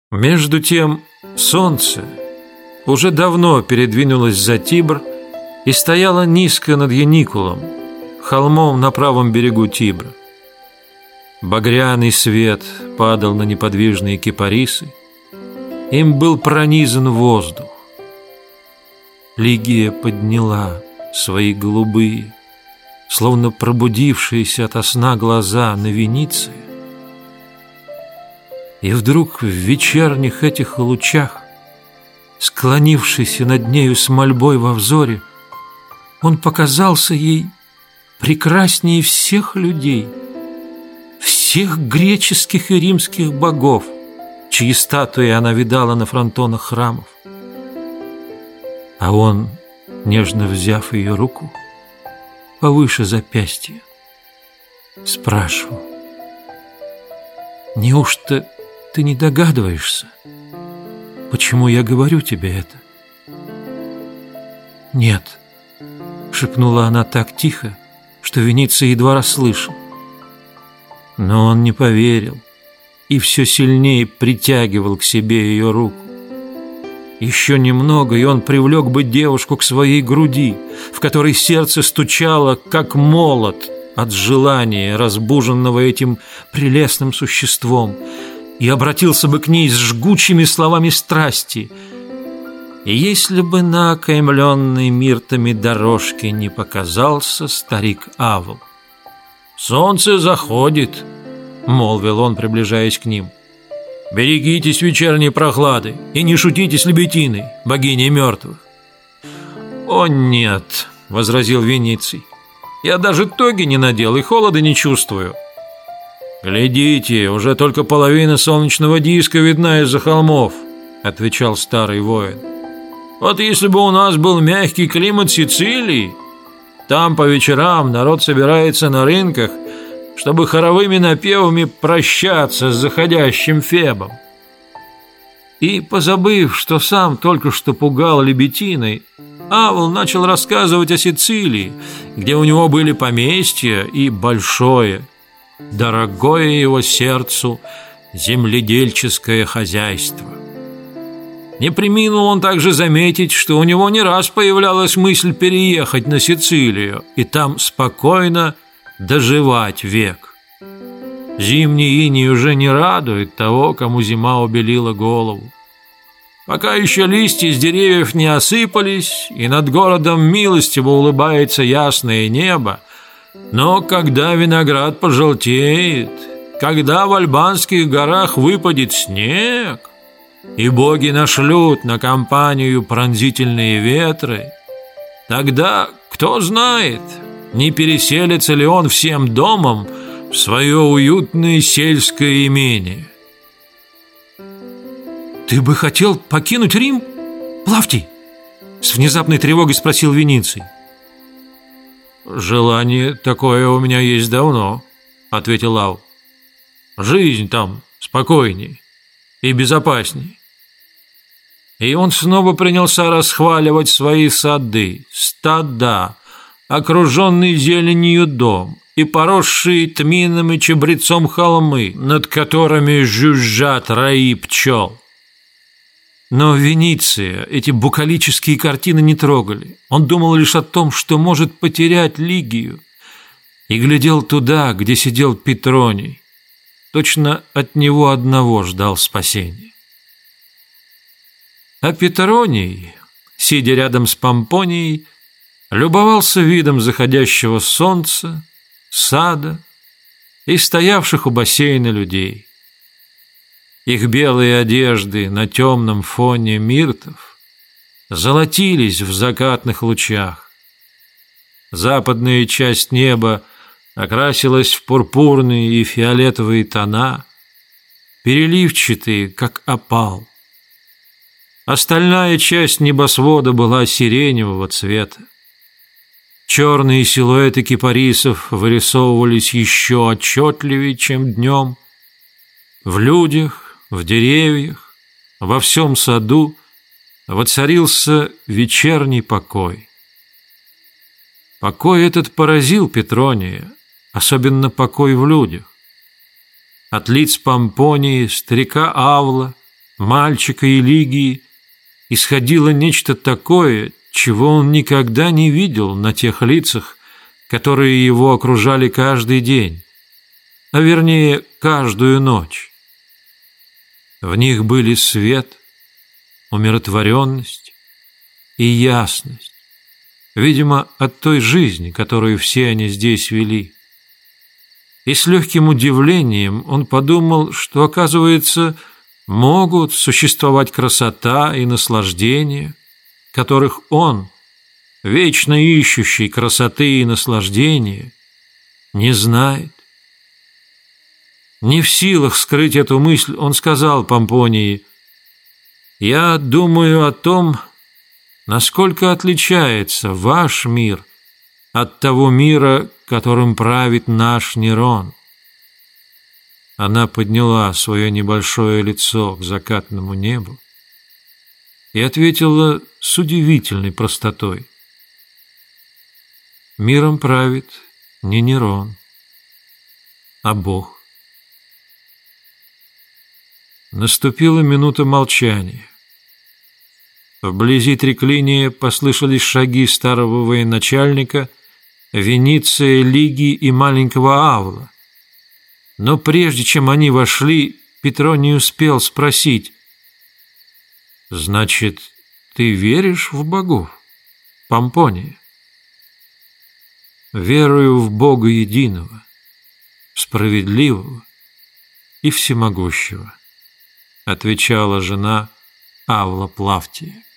Между тем солнце уже давно передвинулось за Тибр и стояло низко над Яникулом, холмом на правом берегу Тибра. Багряный свет падал на неподвижные кипарисы, им был пронизан воздух. Лигия подняла свои голубые, словно пробудившиеся ото сна глаза на Вениция, и вдруг в вечерних этих лучах, склонившийся над нею с мольбой во взоре, он показался ей прекраснее всех людей, всех греческих и римских богов, чьи статуи она видала на фронтонах храмов. А он, нежно взяв ее руку повыше запястья, спрашивал: «Неужто ты не догадываешься, почему я говорю тебе это?» «Нет», — шепнула она так тихо, что Вениций едва расслышал. Но он не поверил и все сильнее притягивал к себе ее руку. Еще немного, и он привлек бы девушку к своей груди, в которой сердце стучало, как молот, от желания, разбуженного этим прелестным существом, и обратился бы к ней с жгучими словами страсти. И если бы на окаймленной миртами дорожке не показался старик Авл. «Солнце заходит», — молвил он, приближаясь к ним. «Берегитесь вечерней прохлады и не шутите с Лебетиной, богиней мертвых». «О нет», — возразил Вениций, — «я даже тоги не надел и холода не чувствую». «Глядите, уже только половина солнечного диска видна из-за холмов», — отвечал старый воин. «Вот если бы у нас был мягкий климат Сицилии, там по вечерам народ собирается на рынках, чтобы хоровыми напевами прощаться с заходящим Фебом». И, позабыв, что сам только что пугал Лебетиной, Авл начал рассказывать о Сицилии, где у него были поместья и большое, дорогое его сердцу земледельческое хозяйство. Не преминул он также заметить, что у него не раз появлялась мысль переехать на Сицилию и там спокойно доживать век. Зимний иней уже не радует того, кому зима убелила голову. Пока еще листья с деревьев не осыпались, и над городом милостиво улыбается ясное небо, но когда виноград пожелтеет, когда в Альбанских горах выпадет снег, и боги нашлют на компанию пронзительные ветры, тогда, кто знает, не переселится ли он всем домом в свое уютное сельское имение. «Ты бы хотел покинуть Рим, Плавтий?» — с внезапной тревогой спросил Вениций. «Желание такое у меня есть давно», — ответил Авл. «Жизнь там спокойней и безопасней». И он снова принялся расхваливать свои сады, стада, окруженный зеленью дом и поросшие тмином и чабрецом холмы, над которыми жужжат раи пчел. Но Вениция эти букалические картины не трогали. Он думал лишь о том, что может потерять Лигию, и глядел туда, где сидел Петроний. Точно от него одного ждал спасения. А Петроний, сидя рядом с Помпонией, любовался видом заходящего солнца, сада и стоявших у бассейна людей. Их белые одежды на темном фоне миртов золотились в закатных лучах. Западная часть неба окрасилась в пурпурные и фиолетовые тона, переливчатые, как опал. Остальная часть небосвода была сиреневого цвета. Черные силуэты кипарисов вырисовывались еще отчетливее, чем днем. В людях, в деревьях, во всем саду воцарился вечерний покой. Покой этот поразил Петрония, особенно покой в людях. От лиц Помпонии, старика Авла мальчика и Лигии исходило нечто такое, чего он никогда не видел на тех лицах, которые его окружали каждый день, а вернее каждую ночь. В них были свет, умиротворенность и ясность, видимо, от той жизни, которую все они здесь вели. И с легким удивлением он подумал, что, оказывается, могут существовать красота и наслаждение, которых он, вечно ищущий красоты и наслаждения, не знает. Не в силах скрыть эту мысль, он сказал Помпонии: «Я думаю о том, насколько отличается ваш мир от того мира, которым правит наш Нерон». Она подняла свое небольшое лицо к закатному небу и ответила с удивительной простотой: «Миром правит не Нерон, а Бог». Наступила минута молчания. Вблизи Триклиния послышались шаги старого военачальника, Вениция, Лигии и маленького Авла. Но прежде чем они вошли, Петроний успел спросить: «Значит, ты веришь в богов, Помпония?» «Верую в Бога единого, справедливого и всемогущего», — отвечала жена Авла Плавтия.